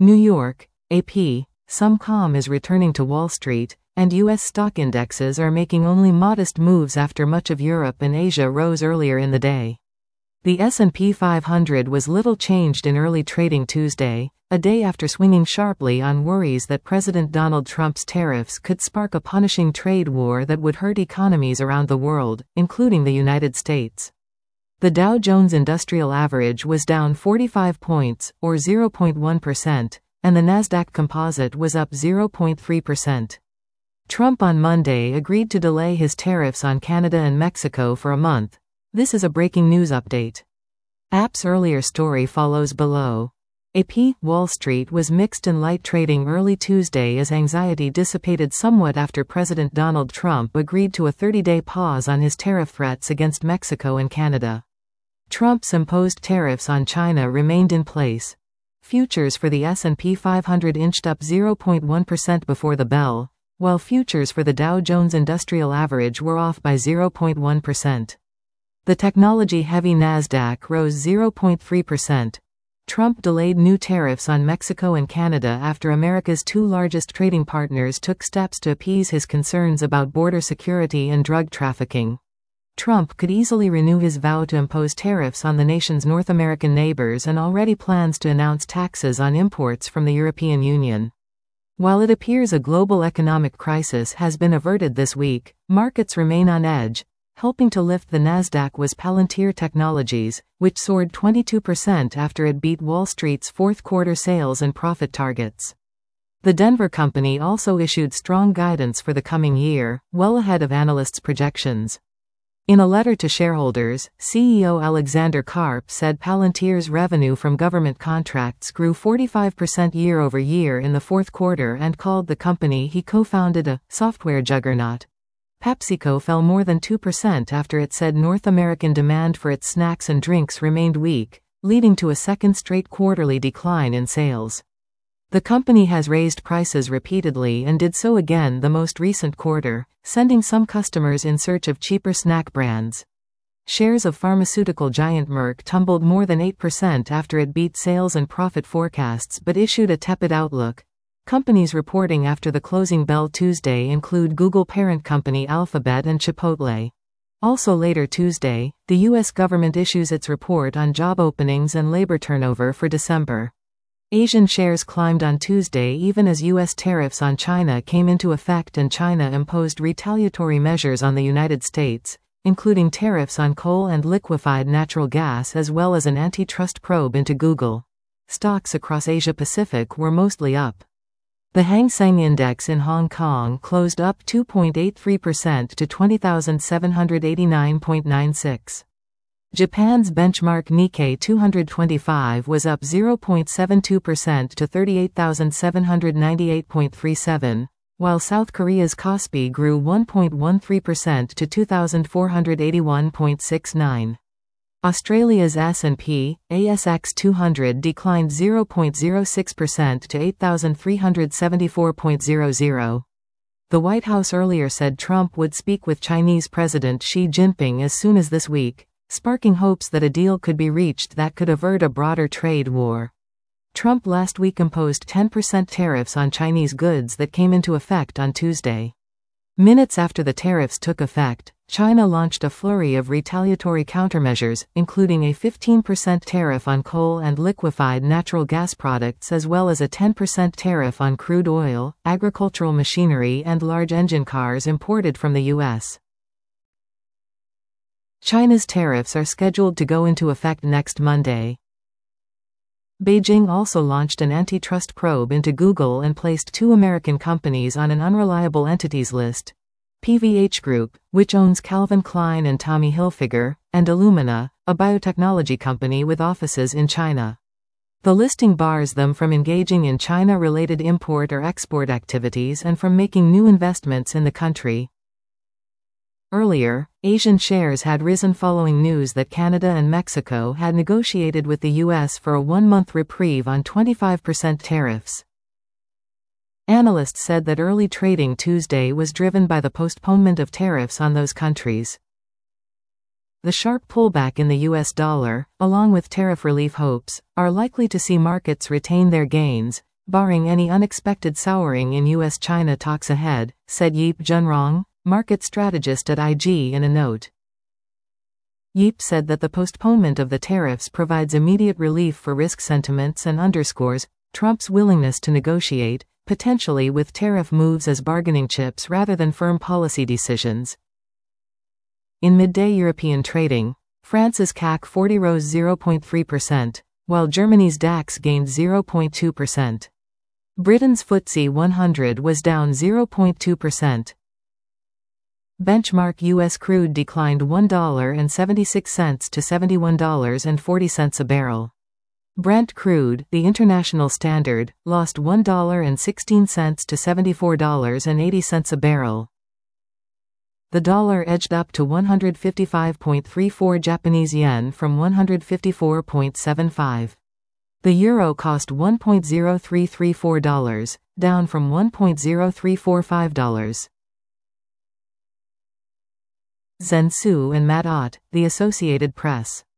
New York, AP, some calm is returning to Wall Street, and U.S. stock indexes are making only modest moves after much of Europe and Asia rose earlier in the day. The S&P 500 was little changed in early trading Tuesday, a day after swinging sharply on worries that President Donald Trump's tariffs could spark a punishing trade war that would hurt economies around the world, including the United States. The Dow Jones Industrial Average was down 45 points, or 0.1%, and the Nasdaq Composite was up 0.3%. Trump on Monday agreed to delay his tariffs on Canada and Mexico for a month. This is a breaking news update. AP's earlier story follows below. AP, Wall Street was mixed in light trading early Tuesday as anxiety dissipated somewhat after President Donald Trump agreed to a 30-day pause on his tariff threats against Mexico and Canada. Trump's imposed tariffs on China remained in place. Futures for the S&P 500 inched up 0.1% before the bell, while futures for the Dow Jones Industrial Average were off by 0.1%. The technology-heavy Nasdaq rose 0.3%. Trump delayed new tariffs on Mexico and Canada after America's two largest trading partners took steps to appease his concerns about border security and drug trafficking. Trump could easily renew his vow to impose tariffs on the nation's North American neighbors and already plans to announce taxes on imports from the European Union. While it appears a global economic crisis has been averted this week, markets remain on edge. Helping to lift the Nasdaq was Palantir Technologies, which soared 22% after it beat Wall Street's fourth-quarter sales and profit targets. The Denver company also issued strong guidance for the coming year, well ahead of analysts' projections. In a letter to shareholders, CEO Alexander Karp said Palantir's revenue from government contracts grew 45% year-over-year in the fourth quarter and called the company he co-founded a software juggernaut. PepsiCo fell more than 2% after it said North American demand for its snacks and drinks remained weak, leading to a second straight quarterly decline in sales. The company has raised prices repeatedly and did so again the most recent quarter, sending some customers in search of cheaper snack brands. Shares of pharmaceutical giant Merck tumbled more than 8% after it beat sales and profit forecasts but issued a tepid outlook. Companies reporting after the closing bell Tuesday include Google parent company Alphabet and Chipotle. Also later Tuesday, the U.S. government issues its report on job openings and labor turnover for December. Asian shares climbed on Tuesday even as U.S. tariffs on China came into effect and China imposed retaliatory measures on the United States, including tariffs on coal and liquefied natural gas as well as an antitrust probe into Google. Stocks across Asia-Pacific were mostly up. The Hang Seng Index in Hong Kong closed up 2.83% to 20,789.96. Japan's benchmark Nikkei 225 was up 0.72% to 38,798.37, while South Korea's Kospi grew 1.13% to 2,481.69. Australia's S&P, ASX 200 declined 0.06% to 8,374.00. The White House earlier said Trump would speak with Chinese President Xi Jinping as soon as this week, sparking hopes that a deal could be reached that could avert a broader trade war. Trump last week imposed 10% tariffs on Chinese goods that came into effect on Tuesday. Minutes after the tariffs took effect, China launched a flurry of retaliatory countermeasures, including a 15% tariff on coal and liquefied natural gas products as well as a 10% tariff on crude oil, agricultural machinery and large engine cars imported from the U.S. China's tariffs are scheduled to go into effect next Monday. Beijing also launched an antitrust probe into Google and placed two American companies on an unreliable entities list. PVH Group, which owns Calvin Klein and Tommy Hilfiger, and Illumina, a biotechnology company with offices in China. The listing bars them from engaging in China-related import or export activities and from making new investments in the country. Earlier, Asian shares had risen following news that Canada and Mexico had negotiated with the U.S. for a one-month reprieve on 25% tariffs. Analysts said that early trading Tuesday was driven by the postponement of tariffs on those countries. The sharp pullback in the U.S. dollar, along with tariff relief hopes, are likely to see markets retain their gains, barring any unexpected souring in U.S.-China talks ahead, said Yip Junrong, market strategist at IG in a note. Yip said that the postponement of the tariffs provides immediate relief for risk sentiments and underscores Trump's willingness to negotiate, potentially with tariff moves as bargaining chips rather than firm policy decisions. In midday European trading, France's CAC 40 rose 0.3%, while Germany's DAX gained 0.2%. Britain's FTSE 100 was down 0.2%. Benchmark U.S. crude declined $1.76 to $71.40 a barrel. Brent crude, the international standard, lost $1.16 to $74.80 a barrel. The dollar edged up to 155.34 Japanese yen from 154.75. The euro cost $1.0334, down from $1.0345. Zhen Su and Matt Ott, The Associated Press.